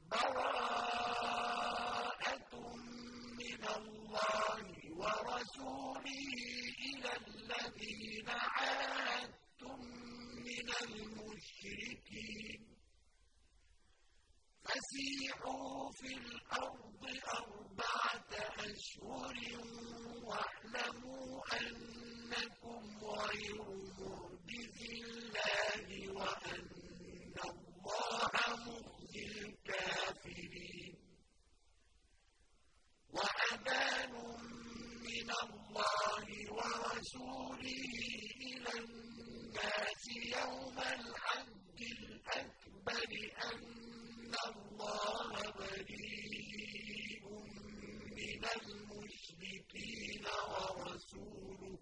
بَرَاءَةٌ مِّنَ اللَّهِ وَرَسُولِهِ إِلَى الَّذِينَ عَاهَدتُّم مِّنَ الْمُشْرِكِينَ فَسِيحُوا فِي الْأَرْضِ 4 أشهر وَاعْلَمُوا أَنَّكُمْ غَيْرُ مُعْجِزِي اللَّهِ وَأَنَّ اللَّهَ مُخْزِي الْكَافِرِينَ وَأَذَانٌ مِّنَ اللَّهِ وَرَسُولِهِ إِلَى النَّاسِ يَوْمَ الْحَجِّ الْأَكْبَرِ أَنَّ اللَّهَ بَرِيءٌ مِّنَ الْمُشْرِكِينَ وَرَسُولُهُ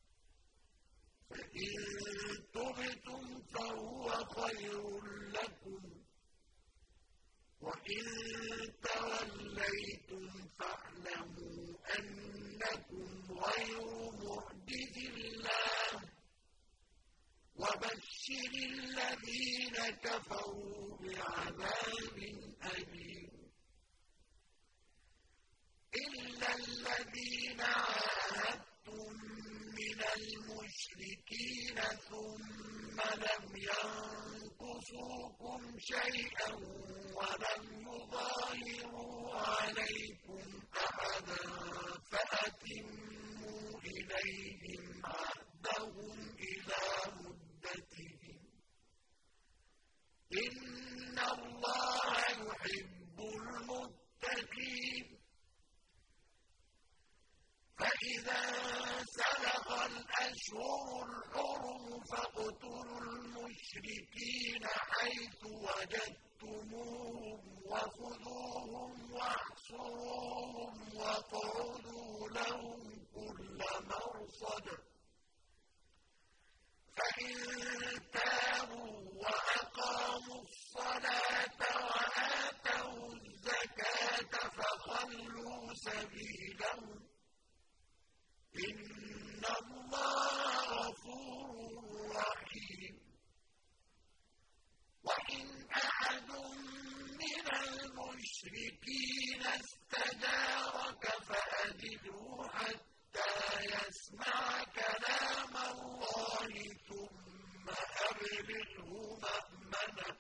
فَإِن تُبْتُمْ فَهُوَ خَيْرٌ لَّكُمْ وَإِن تَوَلَّيْتُمْ فَاعْلَمُوا أَنَّكُمْ غَيْرُ مُعْجِزِي اللَّهِ وَبَشِّرِ الَّذِينَ كَفَرُوا بِعَذَابٍ أَلِيمٍ إِلَّا الَّذِينَ عَاهَدتُّم مِّنَ الْمُشْرِكِينَ ثُمَّ لَمْ يَنقُصُوكُمْ شَيْئًا وَلَمْ يُظَاهِرُوا عَلَيْكُمْ أَحَدًا فَأَتِمُّوا إِلَيْهِمْ عَهْدَهُمْ إِلَىٰ مُدَّتِهِمْ ۚ إِنَّ اللَّهَ يُحِبُّ الْمُتَّقِينَ فَإِذَا انسَلَخَ الْأَشْهُرُ الْحُرُمُ فَاقْتُلُوا الْمُشْرِكِينَ حَيْثُ وَجَدتُّمُوهُمْ وَخُذُوهُمْ وَاحْصُرُوهُمْ وَاقْعُدُوا لَهُمْ كُلَّ مَرْصَدٍ ۚ فَإِن تَابُوا وَأَقَامُوا الصَّلَاةَ وَآتَوُا الزَّكَاةَ فَخَلُّوا سَبِيلَهُمْ ۚ إِنَّ اللَّهَ غَفُورٌ رَّحِيمٌ وَإِنْ أَحَدٌ مِّنَ الْمُشْرِكِينَ اسْتَجَارَكَ فَأَجِرْهُ حَتَّىٰ يَسْمَعَ كَلَامَ اللَّهِ ثُمَّ أَبْلِغْهُ مَأْمَنَهُ ۚ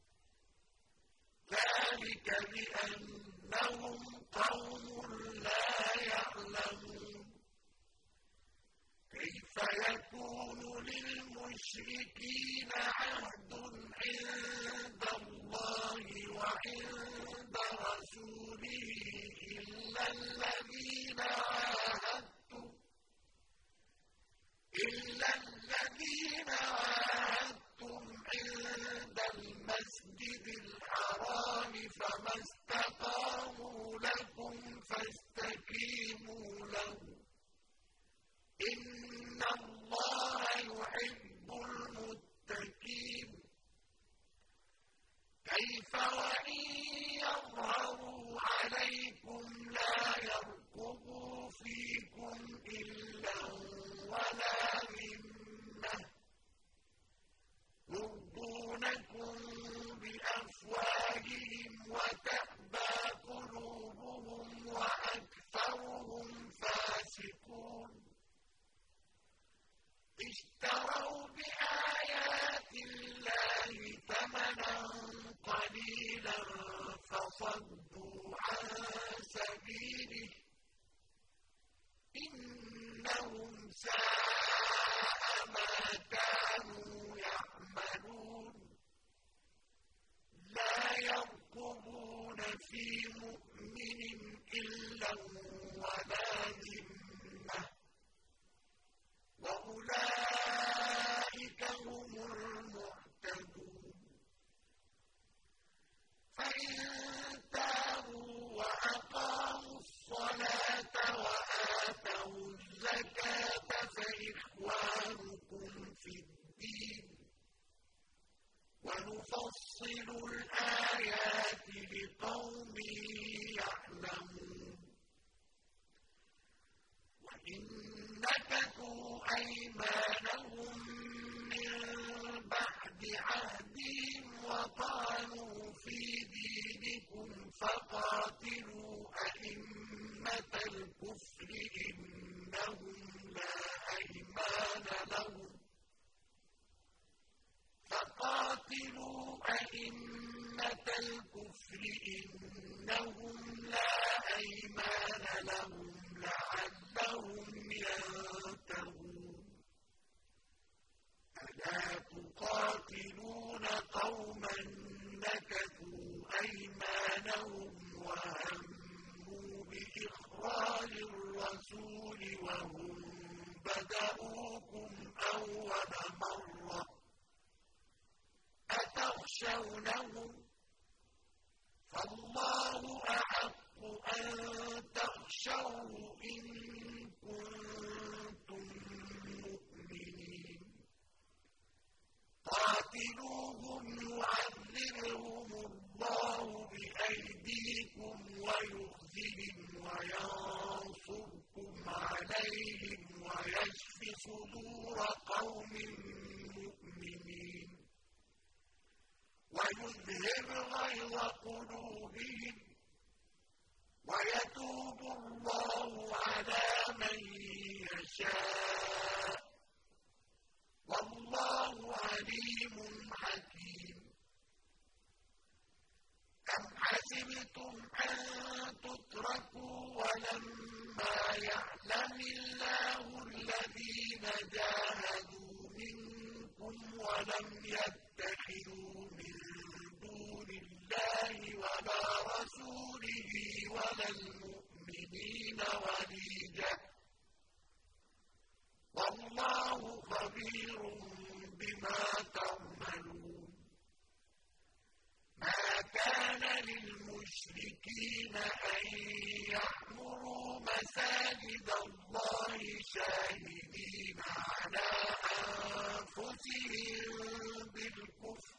ذَٰلِكَ بِأَنَّهُمْ قَوْمٌ لَّا يَعْلَمُونَ كَيْفَ يَكُونُ لِلْمُشْرِكِينَ عَهْدٌ عِندَ اللَّهِ وَعِندَ رَسُولِهِ إِلَّا الَّذِينَ عَاهَدتُّمْ عِندَ الْمَسْجِدِ الْحَرَامِ فَمَا اسْتَقَامُوا لَكُمْ فَاسْتَقِيمُوا لَهُمْ ۚ إِنَّ اللَّهَ يُحِبُّ الْمُتَّقِينَ كَيْفَ وَإِن يَظْهَرُوا عَلَيْكُمْ لَا يَرْقُبُوا فِيكُمْ إِلًّا وَلَا ذِمَّةً يُرْضُونَكُم بِأَفْوَاهِهِمْ وَتَأْبَىٰ قُلُوبُهُمْ وَأَكْثَرُهُمْ فَاسِقُونَ اشْتَرَوْا بِآيَاتِ اللَّهِ ثَمَنًا قَلِيلًا فَصَدُّوا عَن سَبِيلِهِ ۚ إِنَّهُمْ سَاءَ مَا كَانُوا يَعْمَلُونَ لَا يَرْقُبُونَ فِي مُؤْمِنٍ إِلًّا وَلَا ذِمَّةً ۚ وَأُولَٰئِكَ هُمُ الْمُعْتَدُونَ فَإِن تَابُوا وَأَقَامُوا الصَّلَاةَ وَآتَوُا الزَّكَاةَ فَإِخْوَانُكُمْ فِي الدِّينِ ۗ وَنُفَصِّلُ الْآيَاتِ لِقَوْمٍ يَعْلَمُونَ وَإِن نَّكَثُوا أَيْمَانَهُم مِّن بَعْدِ عَهْدِهِمْ وَطَعَنُوا فِي دِينِكُمْ كلمة الكفر إنهم لا أيمان لهم لعلهم ينتهون ألا تقاتلون قوما نكثوا أيمانهم وهموا بإخراج الرسول وهم بدأوكم أول مرة أتخشونهم فالله أحق أن تخشوه إن كنتم مؤمنين قاتلوهم يعذبهم الله بأيديكم ويخزهم وينصركم عليهم ويشف صدور قوم مؤمنين ويذهب غيظ قلوبهم ويتوب الله على من يشاء والله عليم حكيم أم حسبتم أن تتركوا ولما يعلم الله الذين جاهدوا منكم ولم يتخذوا من دون الله ولا رسوله ولا المؤمنين وليجة والله خبير بما تعملون ما كان للمشركين أن يعمروا مساجد الله شاهدين على أنفسهم بالكفر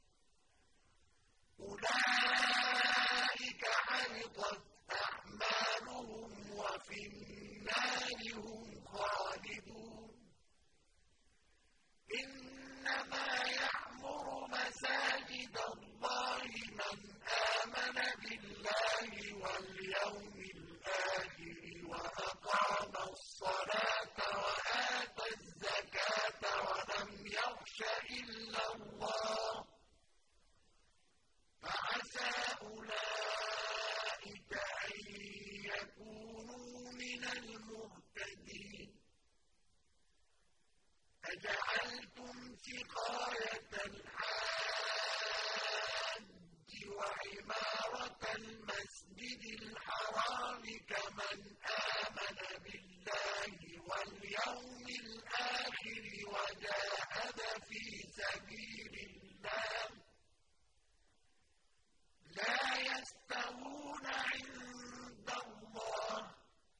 أولئك حبطت أعمالهم وفي النار هم خالدون إنما يعمر مساجد الله من آمن بالله واليوم الآخر وأقام الصلاة وآتى الزكاة ولم يخش إلا الله فعسى أولئك أن يكونوا من المهتدين أجعلتم سقاية الحاج وعمارة المسجد الحرام كمن آمن بالله واليوم الآخر وجاهد في سبيل الله لا يستوون عند الله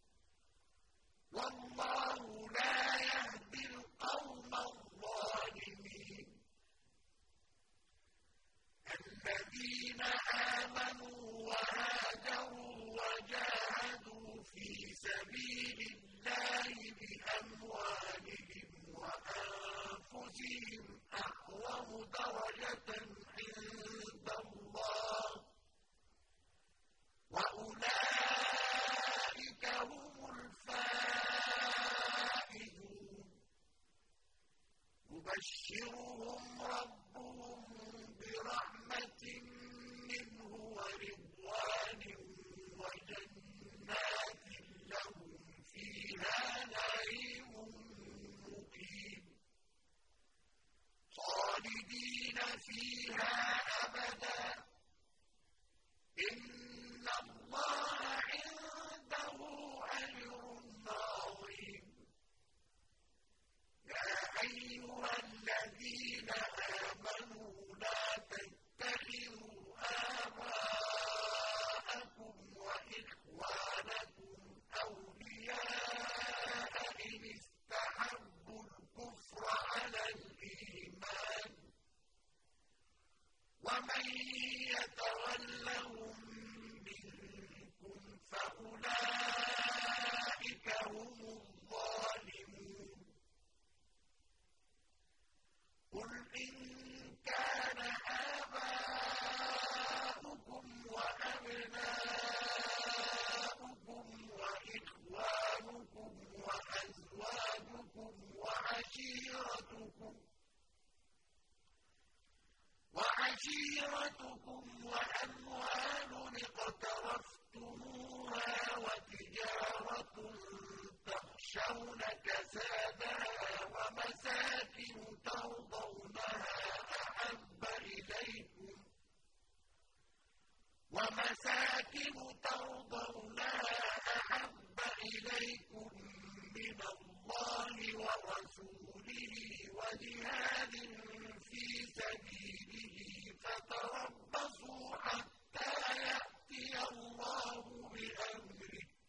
والله لا يهدي القوم الظالمين الذين آمنوا وهاجروا وجاهدوا في سبيل الله بأموالهم وأنفسهم أعظم درجة عند الله وأولئك هم الفائزون يبشرهم ربهم برحمة منه ورضوان وجنات لهم فيها نعيم مقيم خالدين فيها أبدا إن الله عنده أجر عظيم يا أيها الذين آمنوا لا تتخذوا آباءكم وإخوانكم أولياء إن استحبوا الكفر على الإيمان ومن يتولهم منكم فأولئك هم الظالمون قل إن كان آباؤكم وأبناؤكم وإخوانكم وأزواجكم وعشيرتكم وَمَسَاكِنُ تَرْضَوْنَهَا أَحَبَّ إِلَيْكُم مِّنَ اللَّهِ وَرَسُولِهِ وَجِهَادٍ فِي سَبِيلِهِ فَتَرَبَّصُوا حَتَّىٰ يَأْتِيَ اللَّهُ بِأَمْرِهِ ۗ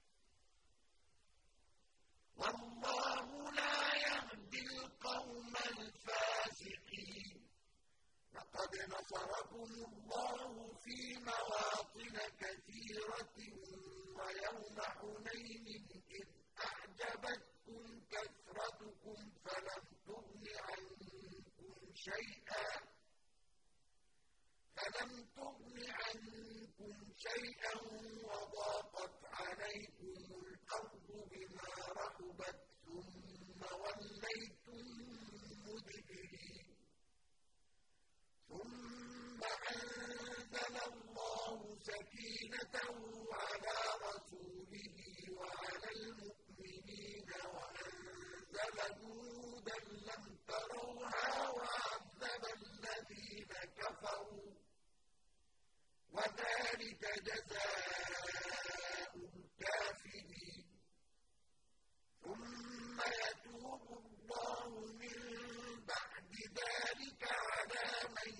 وَاللَّهُ لَا يَهْدِي الْقَوْمَ الْفَاسِقِينَ. لَقَدْ نَصَرَكُمُ اللَّهُ فِي مَوَاطِنَ كَثِيرَةٍ وَيَوْمَ حُنَيْنٍ إِذْ أَعْجَبَتْكُمْ كَثْرَتُكُمْ فَلَمْ تُغْنِ عَنكُمْ شَيْئًا وَضَاقَتْ عَلَيْكُمُ الْأَرْضُ بِمَا رَحُبَتْ ثُمَّ وَلَّيْتُم مُّدْبِرِينَ. ثُمَّ أَنزَلَ اللَّهُ سَكِينَتَهُ عَلَىٰ رَسُولِهِ وَعَلَى الْمُؤْمِنِينَ وَأَنزَلَ جُنُودًا لَّمْ تَرَوْهَا وَعَذَّبَ الَّذِينَ كَفَرُوا ۚ وَذَٰلِكَ جَزَاءُ الْكَافِرِينَ. ثُمَّ يَتُوبُ اللَّهُ مِن بَعْدِ ذَٰلِكَ عَلَىٰ مَن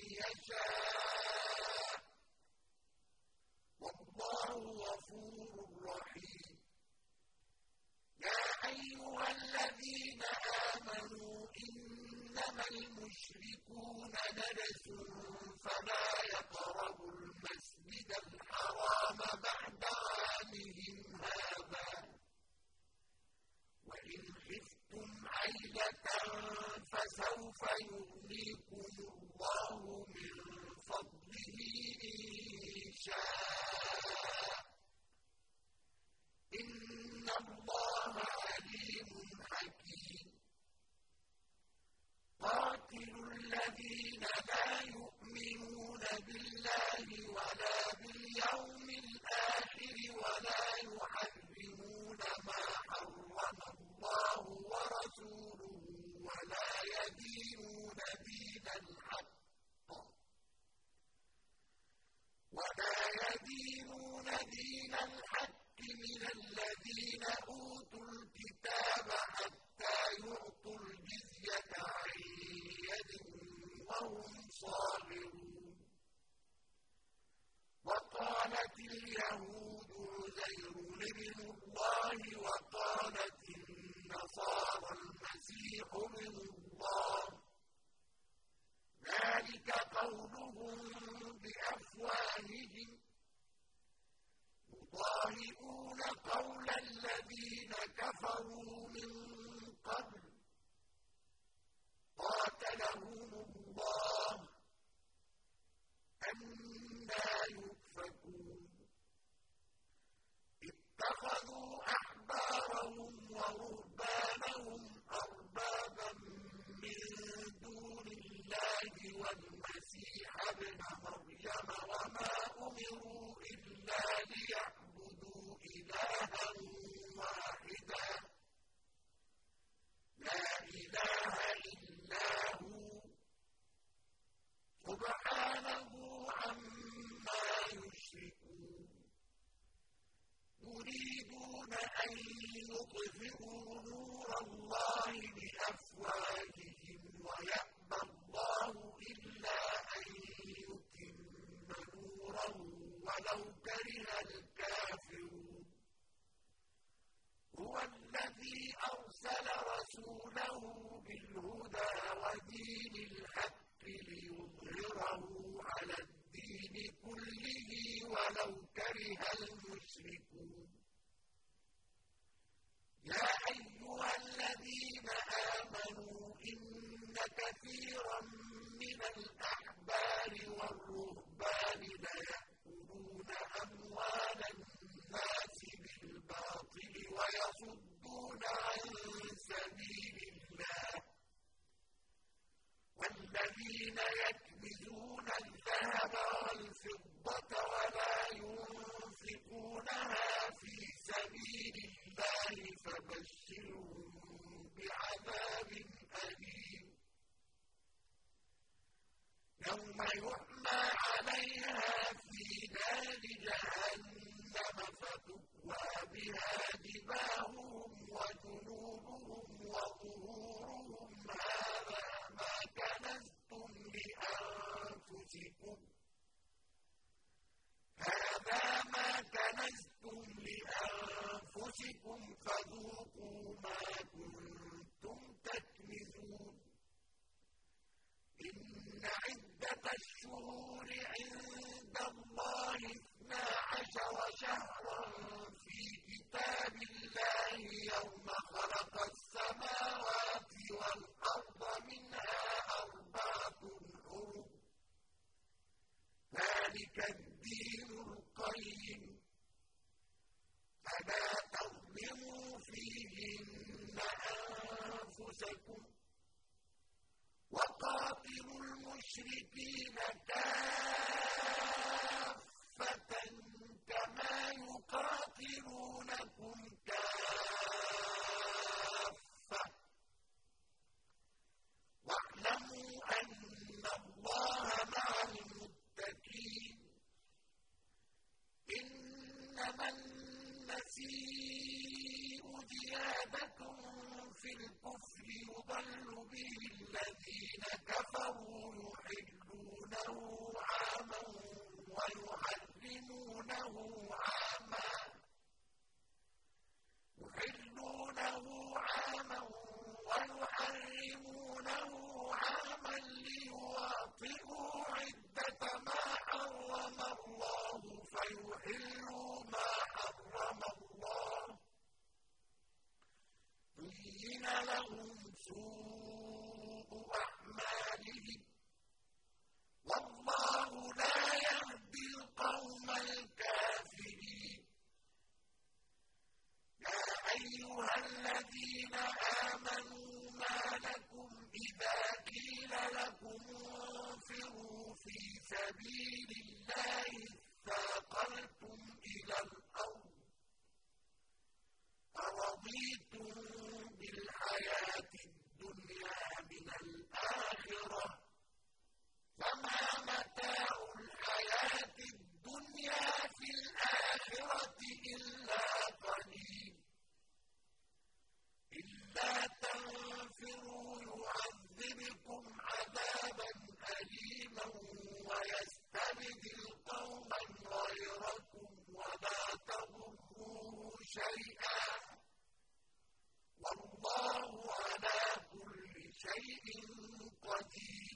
يَشَاءُ ۗ وَاللَّهُ غَفُورٌ رَّحِيمٌ. يَا أَيُّهَا الَّذِينَ آمَنُوا إِنَّمَا الْمُشْرِكُونَ نَجَسٌ فَلَا يَقْرَبُوا الْمَسْجِدَ الْحَرَامَ بَعْدَ عَامِهِمْ هَٰذَا ۚ وَإِنْ خِفْتُمْ عَيْلَةً فَسَوْفَ يُغْنِيكُمُ اللَّهُ مِن فَضْلِهِ إِن شَاءَ ۚ إِنَّ اللَّهَ عَلِيمٌ حَكِيمٌ. قَاتِلُوا الَّذِينَ لَا يُؤْمِنُونَ بِاللَّهِ وَلَا بِالْيَوْمِ الْآخِرِ وَلَا يُحَرِّمُونَ مَا حَرَّمَ اللَّهُ وَرَسُولُهُ وَلَا يَدِينُونَ دِينَ الْحَقِّ مِنَ الَّذِينَ أُوتُوا الْكِتَابَ حَتَّىٰ يُعْطُوا الْجِزْيَةَ عَن يَدٍ وَهُمْ صَاغِرُونَ. وَقَالَتِ الْيَهُودُ عُزَيْرٌ ابْنُ اللَّهِ وَقَالَتِ النَّصَارَى الْمَسِيحُ ابْنُ اللَّهِ ۖ ذَٰلِكَ قَوْلُهُم بِأَفْوَاهِهِمْ يُضَاهِئُونَ قَوْلَ الَّذِينَ كَفَرُوا مِن قَبْلُ ۚ قَاتَلَهُمُ اللَّهُ ۖ أَنَّىٰ يُؤْفَكُونَ. اتَّخَذُوا أَحْبَارَهُمْ وَرُهْبَانَهُمْ أَرْبَابًا مِّن دُونِ اللَّهِ وَالْمَسِيحَ ابْنَ مَرْيَمَ وَمَا أُمِرُوا إِلَّا لِيَعْبُدُوا إِلَٰهًا وَاحِدًا لَّا إِلَٰهَ إِلَّا هُوَ ۚ سُبْحَانَهُ عَمَّا يُشْرِكُونَ. يُرِيدُونَ أَن يُطْفِئُوا نُورَ اللَّهِ بِأَفْوَاهِهِمْ وَيَأْبَى اللَّهُ إِلَّا أَن يُتِمَّ نُورَهُ وَلَوْ كَرِهَ الْكَافِرُونَ. هُوَ الَّذِي أَرْسَلَ رَسُولَهُ بِالْهُدَىٰ وَدِينِ الْحَقِّ لِيُظْهِرَهُ عَلَى الدِّينِ كُلِّهِ وَلَوْ كَرِهَ الْمُشْرِكُونَ. يَا أَيُّهَا الَّذِينَ آمَنُوا إِنَّ كَثِيرًا مِّنَ الْأَحْبَارِ وَالرُّهْبَانِ لَيَأْكُلُونَ أَمْوَالَ النَّاسِ بِالْبَاطِلِ وَيَصُدُّونَ عَن سَبِيلِ اللَّهِ ۗ وَالَّذِينَ يَكْنِزُونَ الذَّهَبَ وَالْفِضَّةَ وَلَا يُنفِقُونَهَا فِي سَبِيلِ اللَّهِ فَبَشِّرْهُم بِعَذَابٍ أَلِيمٍ. يَوْمَ يُحْمَىٰ عَلَيْهَا فِي نَارِ فيها جباههم وجنوبهم وظهورهم هذا ما كنزتم لأنفسكم فذوقوا ما كنتم تكنزون إن عدة الشهور عند الله 12 شهرا في كتاب الله يوم خلق السماوات والأرض منها 4 حرم ذلك الدين القيم فلا تظلموا فيهن أنفسكم وقاتلوا المشركين كافة كما يقاتلونكم كافة واعلموا أن الله مع المتقين إنما النسيء زيادة في الكفر يضل به الذين كفروا يحلونه عاما ويحرمونه عاما ليواطئوا عدة ما حرم الله فيحلوا ما حرم الله زين لهم سوء أعمالهم والله لا يهدي القوم الكافرين يا أيها الذين آمنوا ما لكم إذا قيل لكم انفروا في سبيل الله اثاقلتم إلى الأرض أرضيتم بالحياة الدنيا من الآخرة فما متاع الحياة الدنيا في الآخرة إلا قليل إلا تنفروا يعذبكم عذابا أليما ويستبدل قوما غيركم ولا تضروه شيئا والله على كل شيء قدير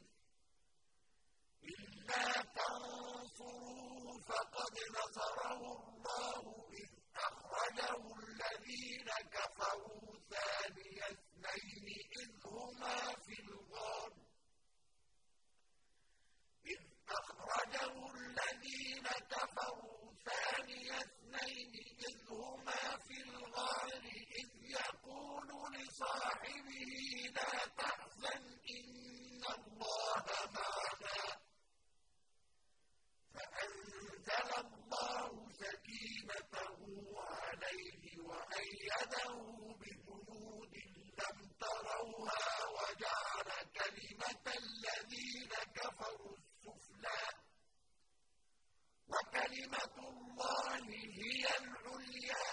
إلا تنصروه فقد نصره الله إذ أخرجه الذين كفروا ثاني اثنين إذ هما في الغار إذ يقول لصاحبه لا تحزن إن الله معنا فأنزل الله سكينته عليه وأيده بجنود لم تروها وجعل كلمة الذين كفروا السفلى وكلمة الله هي العليا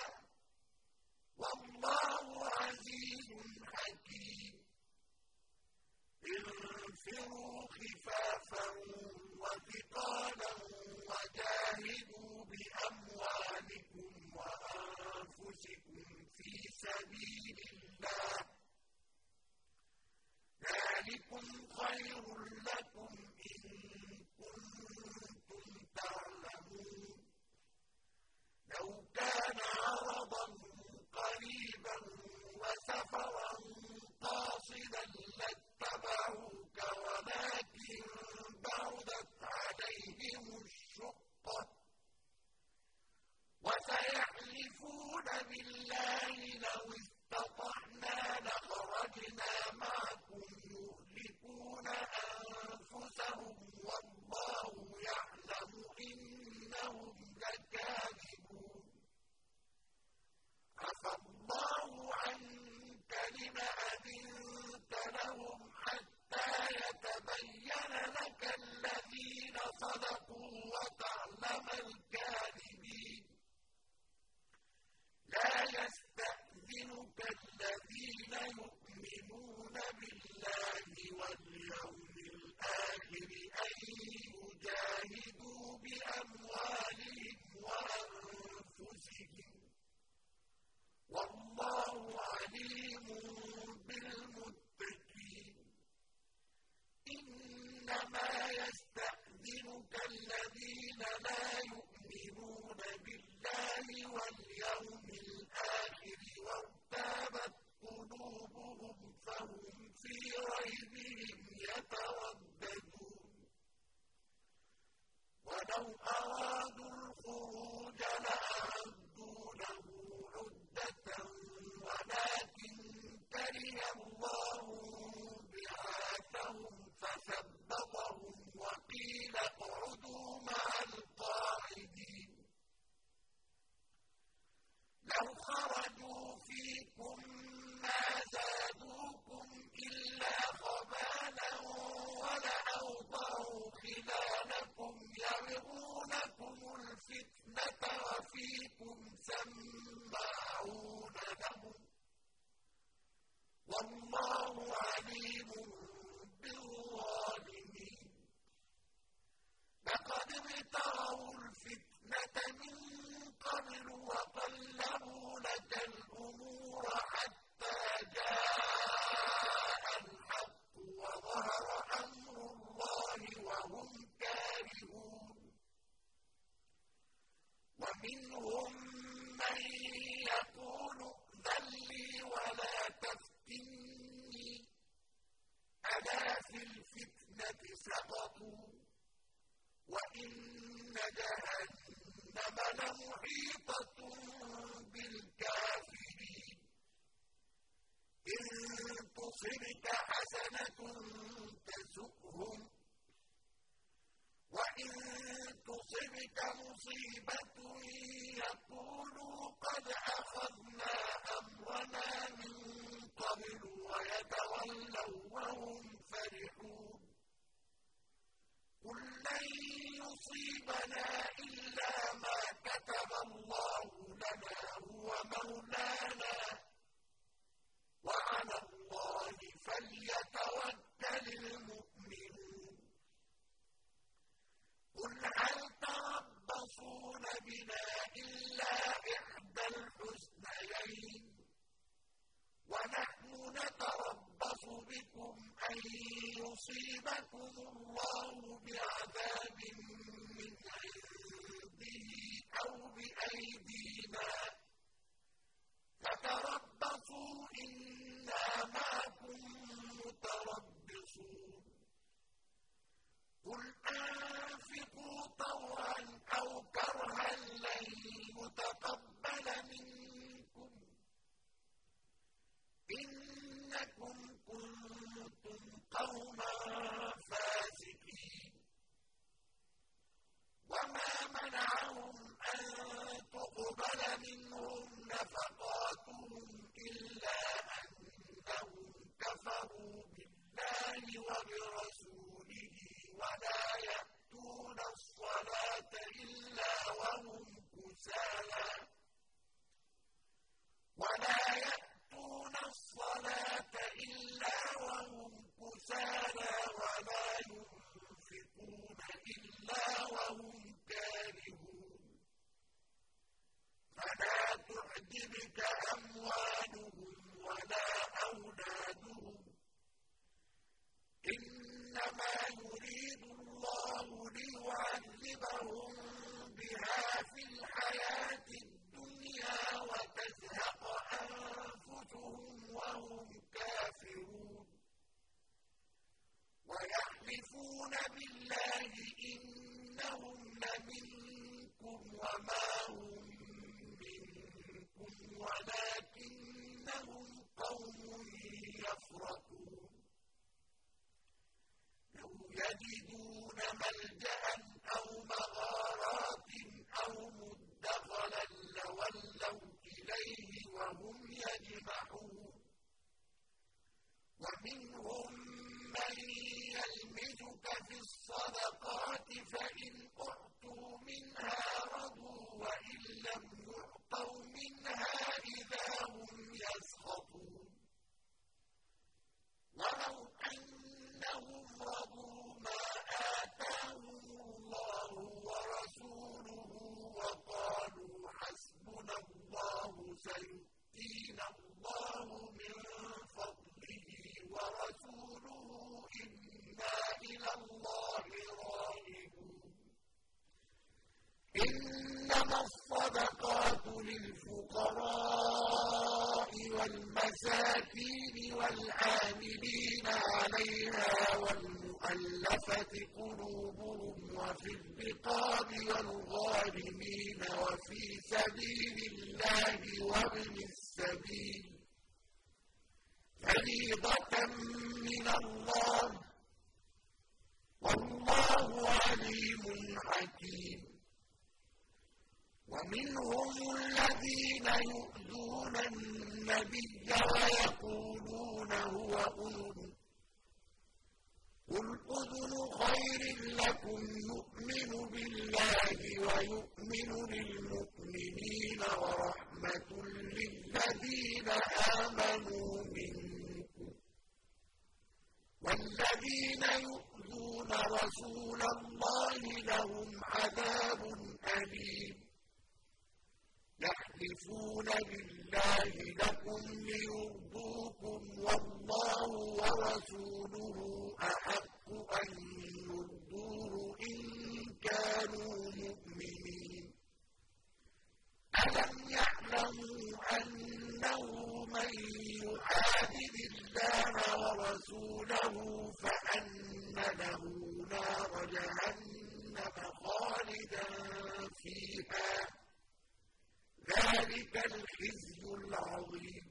والله عزيز حكيم انفروا خفافا وثقالا وجاهدوا بأموالكم وأنفسكم في سبيل الله ذلكم خير لكم إن كنتم تعلمون لو كان عرضا قريبا وسفرا قاصدا لاتبعوك ولكن بعدت عليهم أرادوا الخروج لأعدوا له عدة ولكن كره الله بعاثهم فثبطهم وقيل اقعدوا مع القاعدين لو خرجوا فيكم ما زادوكم إلا خبالا ولأوضعوا خلالكم يبغونكم الفتنة وفيكم سماعون لهم والله عليم بالظالمين لقد ابتغوا الفتنة من قبل وقلبوا لك الأمور حتى جاء الحق وظهر أمر الله وهم كارهون ومنهم من يقول ائذن لي ولا تفتني ألا في الفتنة سقطوا وإن جهنم لمحيطة بالكافرين إن تصبك حسنة تسؤهم وإن تصبك مصيبة يقولوا قد أخذنا أمرنا من قبل ويتولوا وهم فرحون قل لن يصيبنا إلا ما كتب الله لنا هو مولانا وعلى الله فليتوكل المؤمنون قل هل تربصون بنا إلا إحدى الحسنيين ونحن نتربص بكم أن يصيبكم الله بعذاب من عنده أو بأيدينا فتربصوا إنا معكم متربصون قل أنفقوا طوعا أو كرها لن يتقبل منكم إنكم كنتم قوما فاسقين وما منعهم أن تقبل منهم نفقاتهم إلا أنهم كفروا بالله وبرسوله ولا يأتون الصلاة إلا وهم كسالى ولا ينفقون إلا وهم كارهون فلا تعجبك أموالهم ولا أولادهم إنما يريد الله ليعذبهم بها في الحياة الدنيا وتزهق أنفسهم وهم كافرون ويحلفون بالله إنهم لمنكم وما هم منكم ولكنهم قوم يفرقون لو يجدون ملجأ أو مغارات أو مدخلا لولوا إليه وهم يجمحون ومنهم من يلمزك في الصدقات فإن أعطوا منها رضوا وإن لم يعطوا منها إذا هم يسخطون ولو أنهم رضوا ما آتاهم الله ورسوله وقالوا حسبنا الله سيؤتينا الله من فضله ورسوله إنا إلى الله راغبون إنما الصدقات للفقراء والمساكين والعاملين عليها والمؤلفة قلوبهم وفي الرقاب والغارمين وفي سبيل الله وابن السبيل فريضة من الله والله عليم حكيم. ومنهم الذين يؤذون النبي ويقولون هو أذن قل أذن خير لكم يؤمن بالله ويؤمن للمؤمنين ورحمة للذين آمنوا منكم والذين يؤذون رسول الله لهم عذاب أليم. يحلفون بالله لكم ليرضوكم والله ورسوله أحق أن يرضوه إن كانوا مؤمنين. ألم يعلموا أنه من يحادد الله ورسوله فأن له نار جهنم خالدا فيها ذلك الخزي العظيم.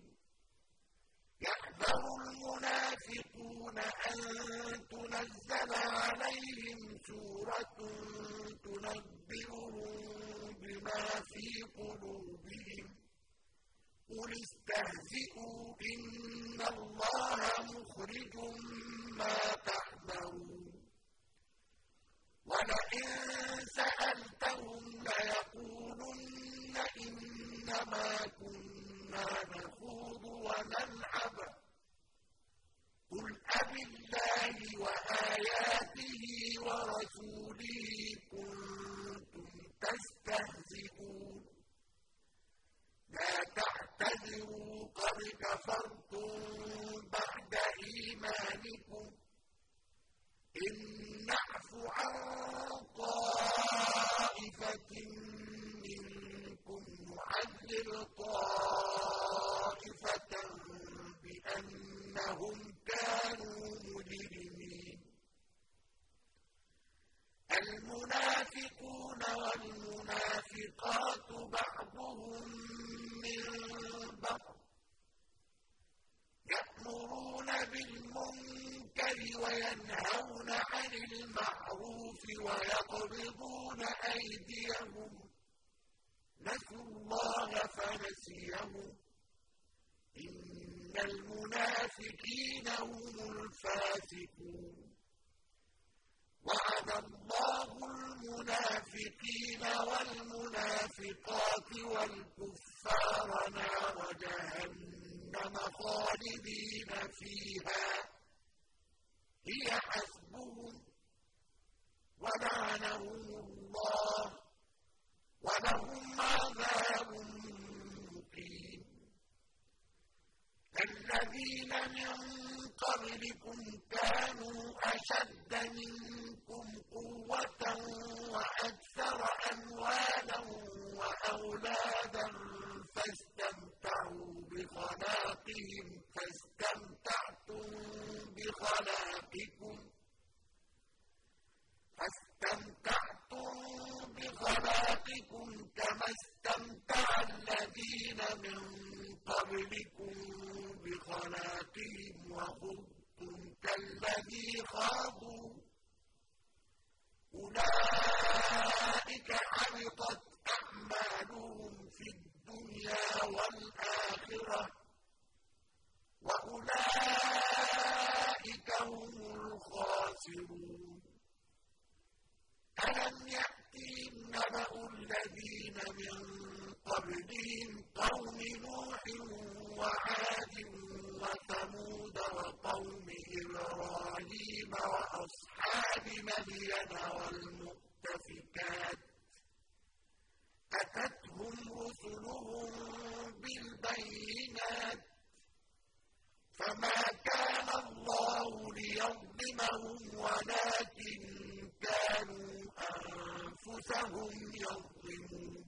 يحذر المنافقون أن تنزل عليهم سورة تنبئهم بما في قلوبهم قل استهزئوا إن الله مخرج ما تحذرون. ولئن سألتهم ليقولن إنما كنا نخوض ونلعب قل أبالله وآياته ورسوله كنتم تستهزئون. لا تعتذروا قد كفرتم بعد إيمانكم إن نعف عن طائفة منكم نعذب طائفة بأنهم كانوا مجرمين. المنافقون والمنافقات بعضهم من بعض يأمرون بالمنكر وينهون عن المعروف ويقبضون أيديهم نسوا الله فنسيهم إن المنافقين هم الفاسقون. وعد الله المنافقين والمنافقات والكفار نار جهنم خالدين فيها هي حسبهم ولعنهم الله ولهم عذاب مقيم. الذين من قبلكم كانوا أشد منكم قوة وأكثر أموالا وأولادا فاستمتعوا بخلاقهم فاستمتعتم بخلاقكم كما استمتع الذين من قبلكم بخلاقهم وخضتم كالذي خاضوا أولئك حبطت أعمالهم في الدنيا والآخرة وأولئك هم الخاسرون. ألم يأتهم نبأ الذين من قبلهم قوم نوح وعاد وثمود وقوم إبراهيم وأصحاب مدين والمؤتفكات أتتهم رسلهم بالبينات فما كان الله ليظلمهم ولكن كانوا أنفسهم يظلمون.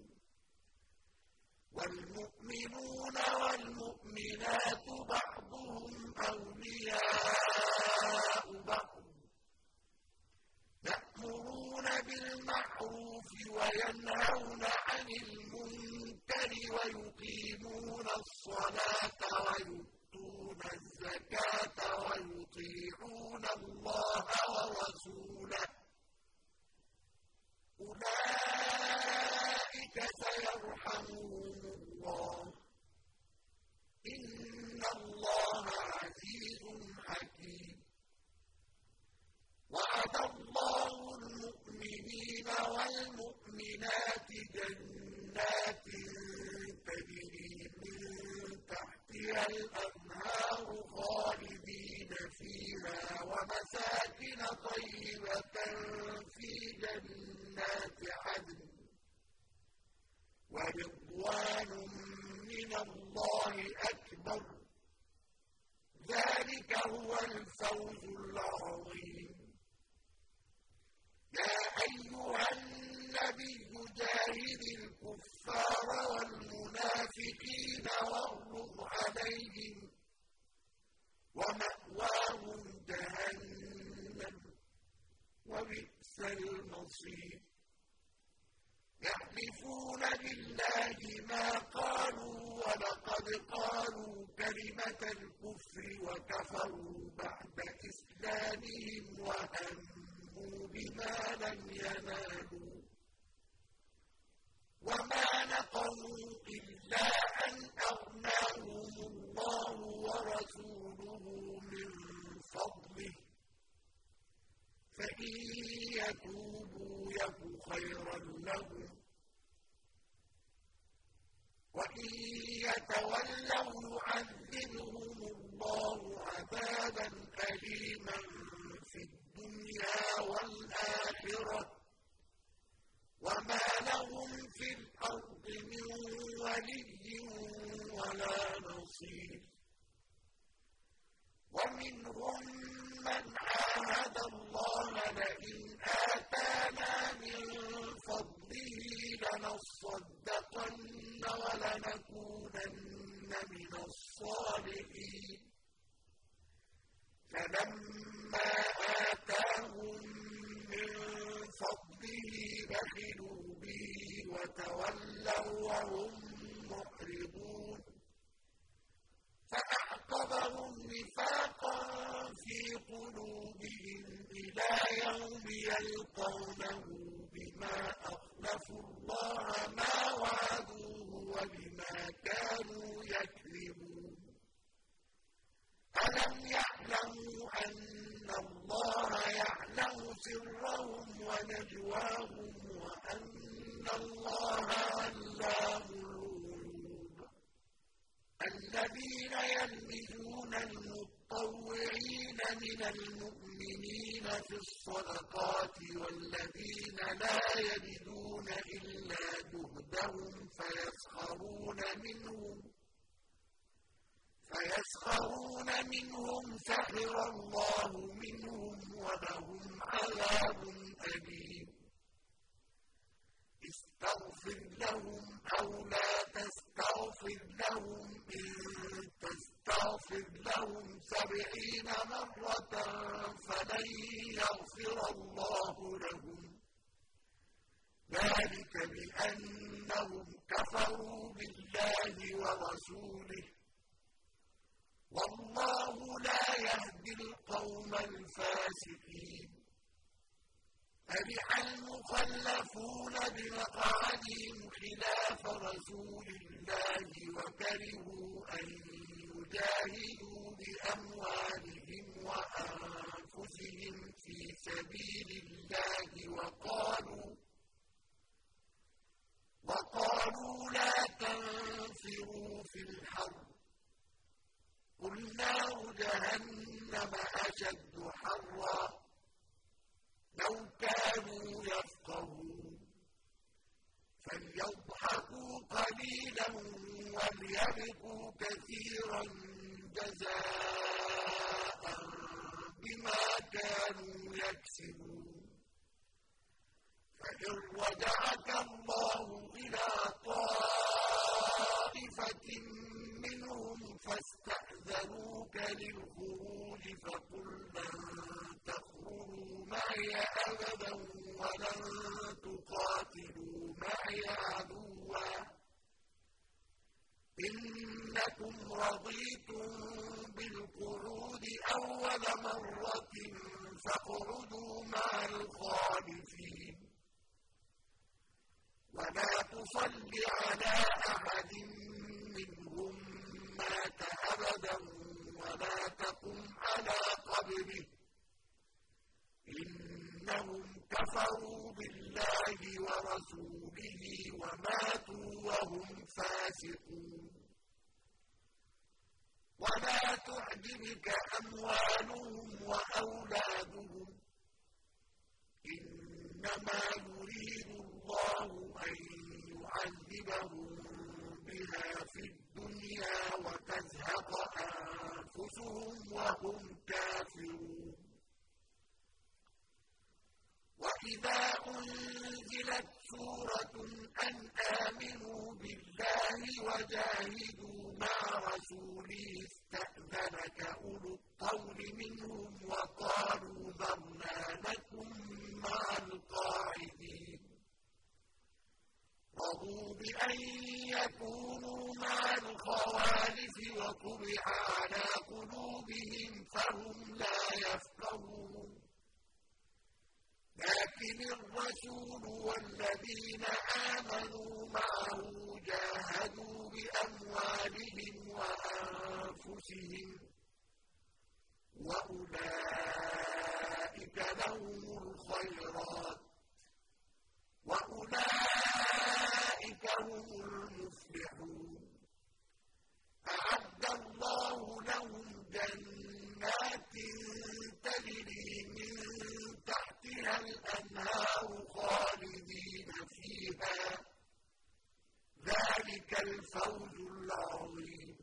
والمؤمنون والمؤمنات بعضهم أولياء بعض يأمرون بالمعروف وينهون عن المنكر ويقيمون الصلاة ويؤتون الزكاة ويطيعون الله ورسوله أولئك سيرحمهم الله إن الله عزيز حكيم وعد الله المؤمنين والمؤمنات جنات تجري من تحتها الأنهار خالدين فيها ومساكن طيبة في جنات عدن ورضوان من الله أكبر ذلك هو الفوز العظيم يا أيها النبي جاهد الكفار والمنافقين واغلظ عليهم ومأواهم جهنم وبئس المصير يحلفون بالله ما قالوا ولقد قالوا كلمة الكفر وكفروا بعد إسلامهم وهموا بما لم ينالوا وما نقموا إلا أن أغناهم الله ورسوله من فضله فإن يتوبوا يك خيرا لهم وإن يتولوا يعذبهم الله عذابا أليما في الدنيا والآخرة وما لهم في الأرض من ولي ولا نصير ومنهم من عاهد الله لئن آتانا من فضله لنصدقن ولنكونن من الصالحين فلما آتاهم من فضله بخلوا به وتولوا وهم معرضون فأعقبهم نفاقا في قلوبهم إلى يوم يلقونه بما أخلفوا الله ما وعدوه وبما كانوا يكذبون ألم يعلموا أن الله يعلم سرهم ونجواهم وأن الله علام الغيوب الذين يلمزون المطوعين من المؤمنين في الصدقات والذين لا يجدون إلا جهدهم فيسخرون منهم سخر الله منهم ولهم عذاب أليم استغفر لهم أو لا تستغفر لهم إن تستغفر لهم 70 مرة فلن يغفر الله لهم ذلك بأنهم كفروا بالله ورسوله والله لا يهدي القوم الفاسقين فرح المخلفون بمقعدهم خلاف رسول الله وكرهوا أن يجاهدوا بأموالهم وأنفسهم في سبيل الله وقالوا لا تنفروا في الحرب قل نار جهنم أشد حرا لو كانوا يفقهون فليضحكوا قليلا وليبكوا كثيرا جزاء بما كانوا يكسبون فإن رجعك الله إلى طائفة منهم فاستأذنوك للخروج فقل لن تخرجوا معي أبدا ولن تقاتلوا عدوا إنكم رضيتم بالقعود أول مرة فاقعدوا مع الخالفين ولا تصل على أحد منهم مات أبدا ولا تقم على قبره إنهم كفروا بالله ورسوله وماتوا وهم فاسقون ولا تعجبك أموالهم وأولادهم إنما يريد الله أن يعذبهم بها في الدنيا وتزهق أنفسهم وهم كافرون وإذا أنزلت سورة أن آمنوا بالله وجاهدوا مع رسوله استأذنك أولو الطول منهم وقالوا ذرنا لكم مع القاعدين رضوا بأن يكونوا مع الخوالف وطبع على قلوبهم فهم لا يفقهون لكن الرسول والذين آمنوا معه جاهدوا بأموالهم وأنفسهم وأولئك لهم الخيرات وأولئك هم المفلحون أعد الله لهم جنات تجري من تحتها الأنهار خالدين فيها ذلك الفوز العظيم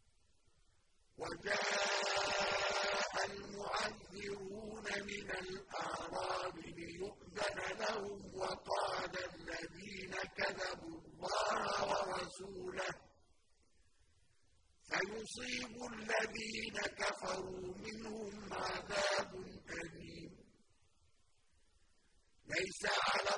وجاء المعذرون من الأعراب ليؤذن لهم وقال الذين كذبوا الله ورسوله سيصيب الذين كفروا منهم عذاب أليم ليس على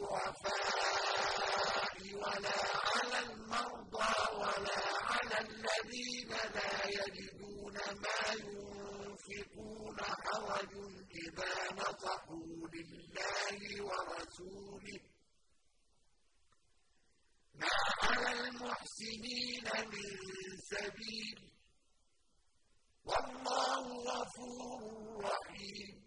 الضعفاء ولا على المرضى ولا على الذين لا يجدون ما ينفقون حرج إذا نصحوا لله ورسوله ما على المحسنين من سبيل والله غفور رحيم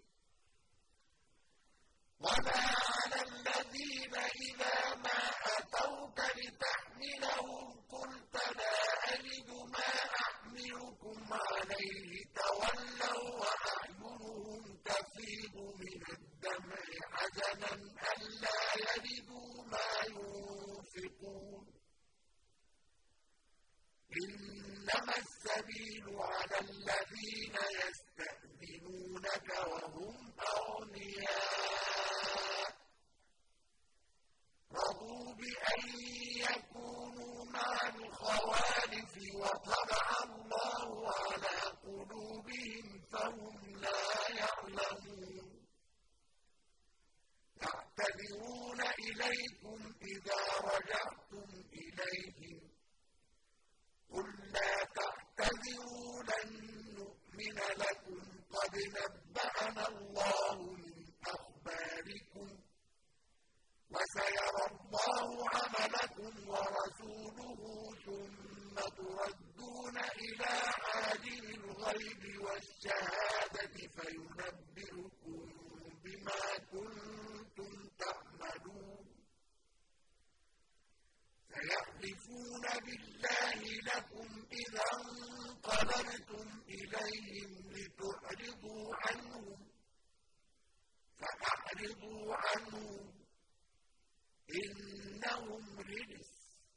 ولا على الذين إذا ما أتوك لتحملهم قلت لا أجد ما أحملكم عليه تولوا وأعينهم تفيض من الدمع حزنا ألا يجدوا ما ينفقون إنما السبيل على الذين يستأذنونك وهم أغنياء رضوا بأن يكونوا مع الخوالف وطبع الله على قلوبهم فهم لا يعلمون يعتذرون إليكم إذا رجعتم إليهم قل لا تعتذروا لن نؤمن لكم قد نبأنا الله من أخباركم وسيرى الله عملكم ورسوله ثم تردون إلى عالم الغيب والشهادة فينبئكم بما كنتم تعملون سيحلفون بالله لكم إذا انقلبتم إليهم لتعرضوا عنهم فأعرضوا عنهم إنهم رجس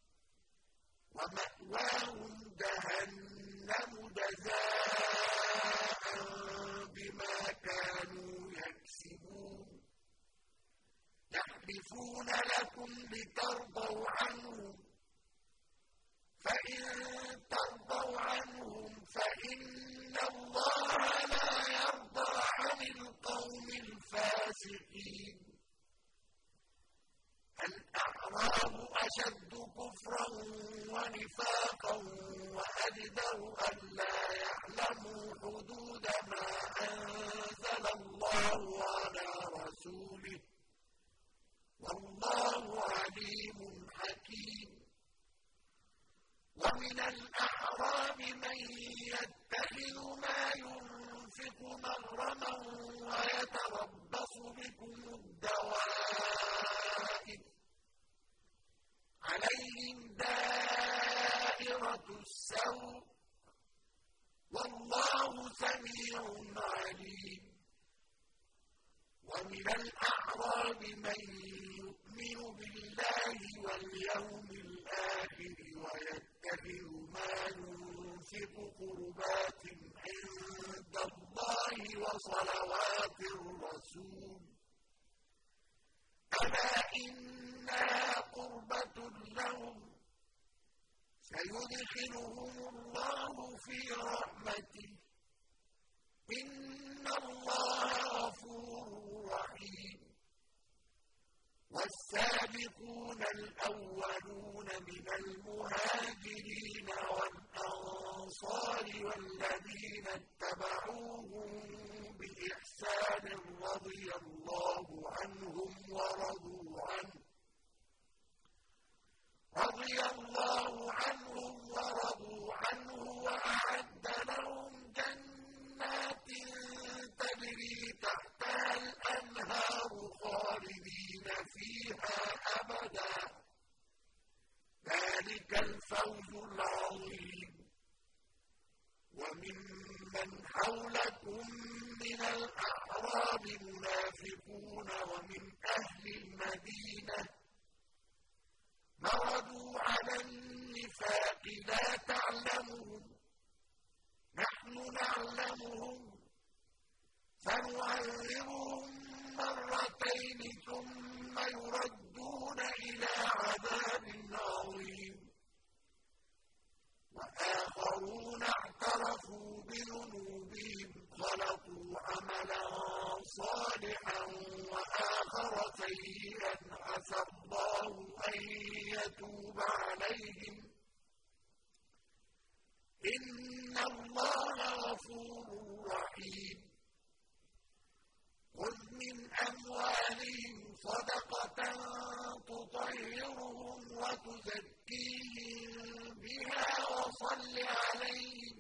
ومأواهم جهنم جزاء بما كانوا يكسبون يحلفون لكم لترضوا عنهم فإن ترضوا عنهم فإن الله لا يرضى عن القوم الفاسقين الأعراب أشد كفرا ونفاقا وأجدر ألا يعلموا حدود ما أنزل الله على رسوله والله عليم حكيم. ومن الأعراب من يتخذ ما ينفق مغرما ويتربص بكم الدوائر عليهم دائرة السوء والله سميع عليم. ومن الأعراب من يؤمن بالله واليوم الآخر ويتخذ ما ينفق قربات عند الله وصلوات الرسول ألا إنها قربة لهم سيدخلهم الله في رحمته إن الله غفور رحيم. والسابقون الأولون من المهاجرين والأنصار والذين اتبعوهم بإحسان رضي الله عنهم ورضوا عنه وأعد لهم جنات تجري تحتها الأنهار خالدين فيها أبدا ذلك الفوز العظيم. وممن حولكم من الأعراب منافقون ومن أهل المدينة مردوا على النفاق لا تعلمهم نحن نعلمهم سنعذبهم مرتين ثم يردون إلى عذاب عظيم. وآخرون اعترفوا بذنوبهم خلقوا عملا صالحا وآخر سيئا عسى الله أن يتوب عليهم إن الله غفور رحيم. خذ من أموالهم صدقة تطهرهم وتزكيهم بها وصل عليهم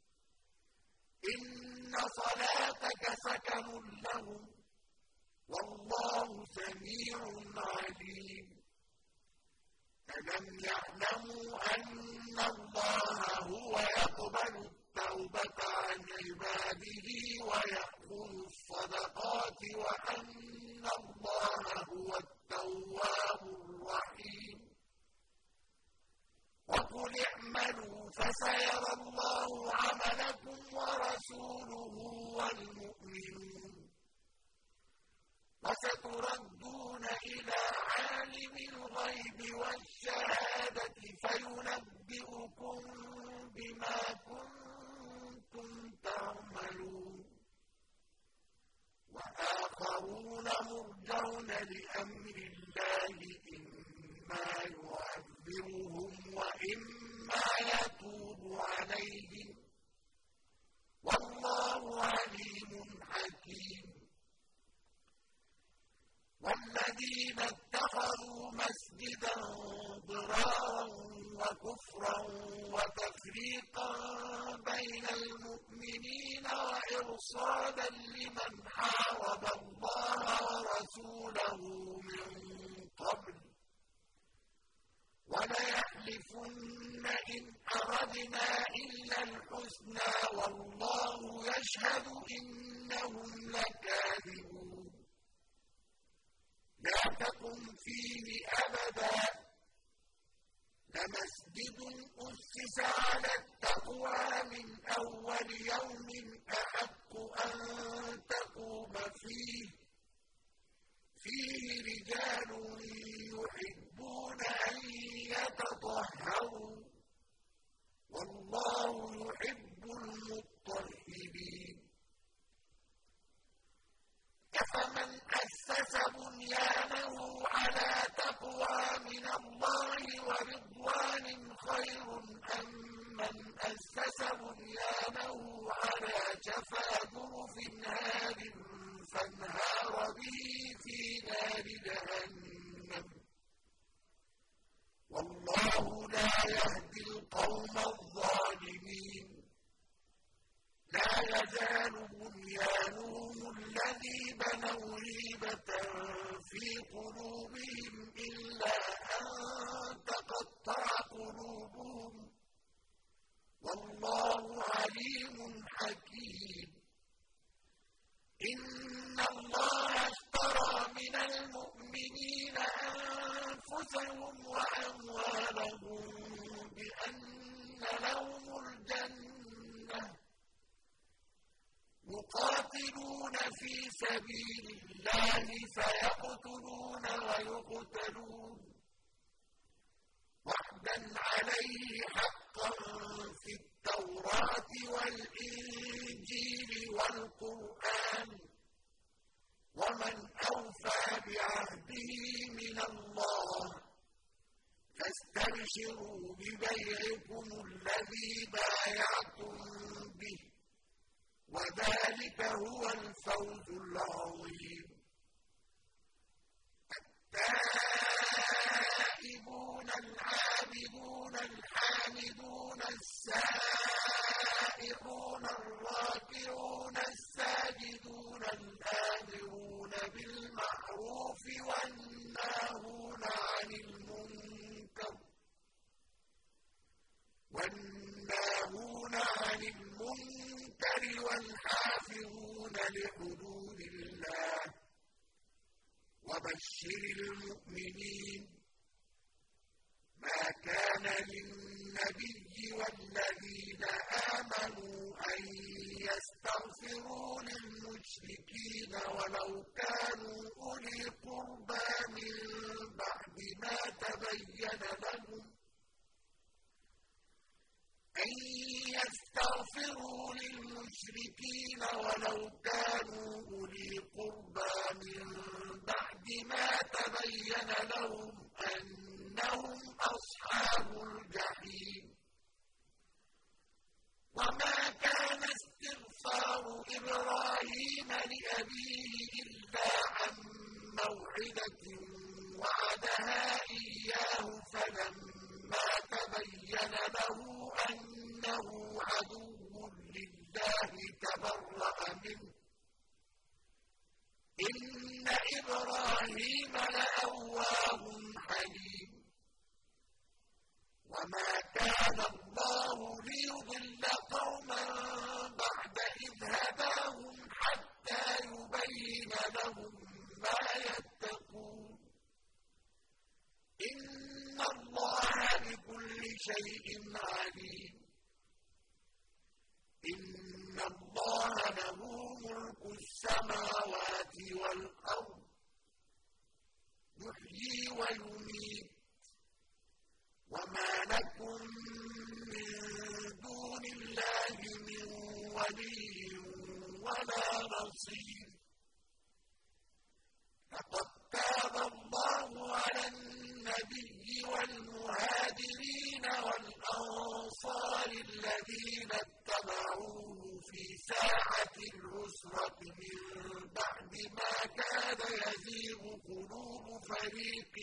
إن صلاتك سكن لهم والله سميع عليم. ألم يعلموا أن الله هو يقبل التوبة عن عباده ويأخذ الصدقات وأن الله هو التواب الرحيم. وقل اعملوا فسيرى الله عملكم ورسوله والمؤمنون وستردون إلى عالم الغيب والشهادة فينبئكم بما كنتم تعملون. وآخرون مرجون لأمر الله إما يعذبهم وإما يتوب عليهم والله عليم حكيم. والذين اتخذوا مسجدا ضرارا وكفرا وتفريقا بين المؤمنين وإرصادا لمن حارب الله ورسوله من قبل وليحلفن إن أردنا إلا الحسنى والله يشهد إنهم لكاذبون. لا تقم فيه أبدا لمسجد أسس على التقوى من أول يوم أحق أن تقوم فيه رجال يحبون أن يتطهروا والله يحب المطهرين. أفمن أسس بنيانه على تقوى من الله ورضوان خير أم من أسس بنيانه على شفا جرف هار فانهار به في نار جهنم والله لا يهدي القوم الظالمين لا يزال بنيانهم الذي بنوا ريبة في قلوبهم إلا أن تقطع قلوبهم والله عليم حكيم إن الله اشترى من المؤمنين أنفسهم وأموالهم بأن لهم الجنة يقاتلون في سبيل الله فيقتلون ويقتلون وعدا عليه حقا في التوراة والإنجيل والقرآن ومن أوفى بعهده من الله فاستبشروا ببيعكم الذي بايعتم به وذلك هو الفوز العظيم التائبون العابدون الحامدون السائحون الراكعون الساجدون الآمرون بالمعروف والناهون عن المنكر والحافظون لحدود الله وبشر المؤمنين ما كان للنبي والذين آمنوا أن يستغفروا للمشركين ولو كانوا أولي قربى من بعد ما تبين لهم ولو كانوا أولي قربى من بعد ما تبين لهم أنهم أصحاب الجحيم وما كان استغفار إبراهيم لأبيه إلا عن موعدة وعدها إياه فلما تبين له أنه عدو لله تبرأ منه إن إبراهيم لأواه حليم وما كان الله ليضل قوما بعد إذ هداهم حتى يبين لهم ما يتقون إن الله بكل شيء عليم إن الله له ملك السماوات والأرض يحيي ويميت وما لكم من دون الله من ولي ولا نصير لقد تاب الله على النبي والمهاجرين والأنصار الذين اتبعوه في ساعة العسرة من بعد ما كاد يزيغ قلوب فريق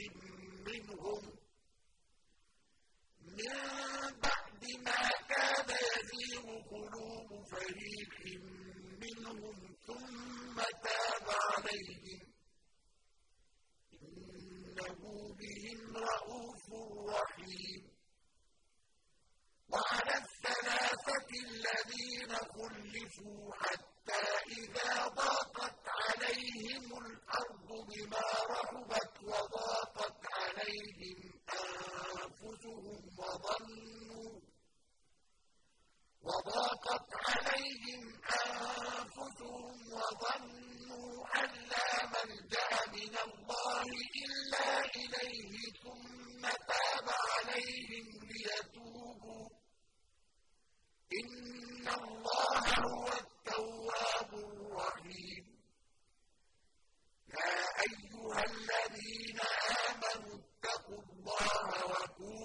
منهم ثم تاب عليهم إنه بهم رءوف رحيم وعلى الثلاثة الذين خلفوا حتى إذا ضاقت عليهم الأرض بما رحبت وضاقت عليهم أنفسهم وظنوا أن لا ملجأ من الله إلا إليه ثم تاب عليهم ليتوبوا إن الله هو التواب الرحيم يا أيها الذين آمنوا اتقوا الله وكونوا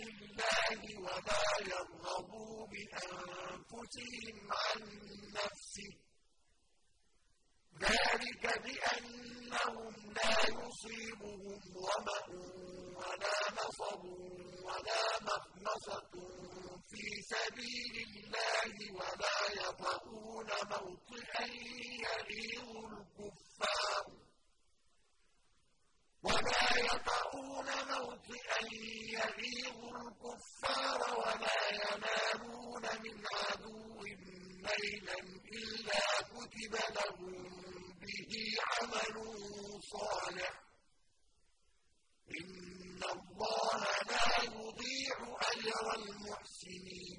الله ولا يرغبوا بأنفسهم عن نفسه ذلك بأنهم لا يصيبهم ظمأ ولا نصب ولا مخمصة في سبيل الله ولا يطؤون موطئا يغيظ الكفار ولا ينالون من عدو نيلا إلا كتب لهم به عمل صالح إن الله لا يضيع أجر المحسنين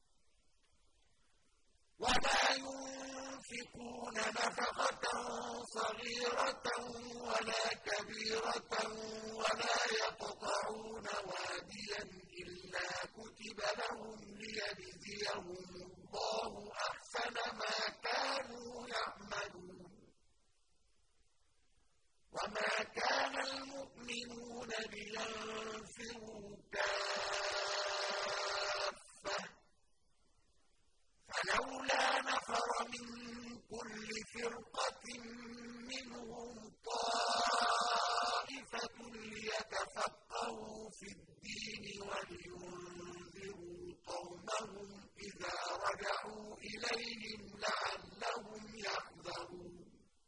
ولا ينفقون نفقة صغيرة ولا كبيرة ولا يقطعون واديا إلا كتب لهم ليجزيهم الله أحسن ما كانوا يعملون وما كان المؤمنون لينفروا كافة فلولا نفر من كل فرقة منهم طائفة ليتفقهوا في الدين ولينذروا قومهم إذا رجعوا إليهم لعلهم يحذرون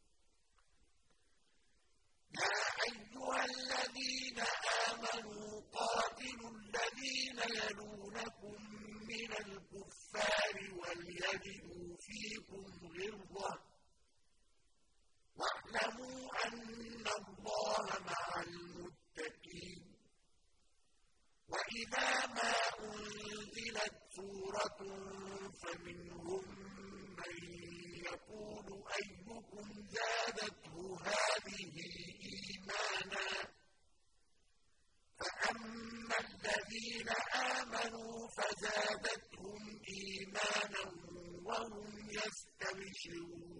يا أيها الذين آمنوا قاتلوا الذين يلونكم من الكفار وليجدوا فيكم غلظة واعلموا أن الله مع المتقين وإذا ما أنزلت سورة فمنهم من يقول أيكم زادته هذه إيمانا فأما الذين آمنوا فزادتهم إيمانا وهم يستبشرون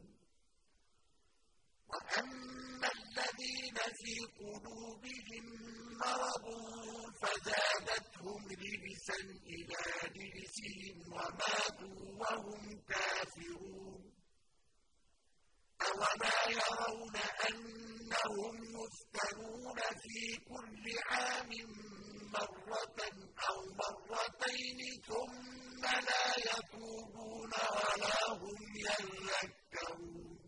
وأما الذين في قلوبهم مرض فزادتهم رجسا إلى رجسهم وماتوا وهم كافرون أولا يرون أنهم يفتنون في كل عام مرة أو مرتين ثم لا يتوبون ولا هم يذكرون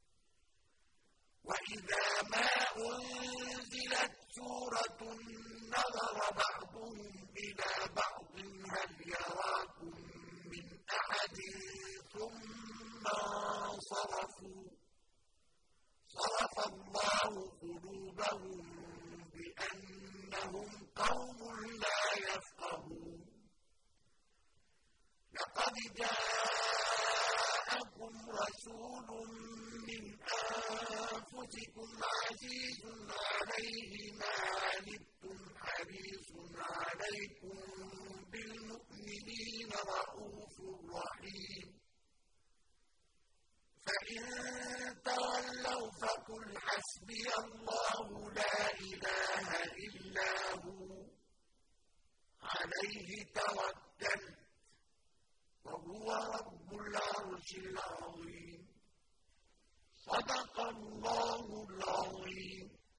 وإذا ما أنزلت سورة نظر بعضهم إلى بعض هل يراكم من أحد ثم انصرفوا صرف الله قلوبهم بأنهم قوم لا يفقهون لقد جاءكم رسول من أنفسكم عزيز عليه ما عنتم حريص عليكم بالمؤمنين رءوف رحيم فإن تولوا فقل حسبي الله لا إله إلا هو عليه توكلت وهو رب العرش العظيم صدق الله العظيم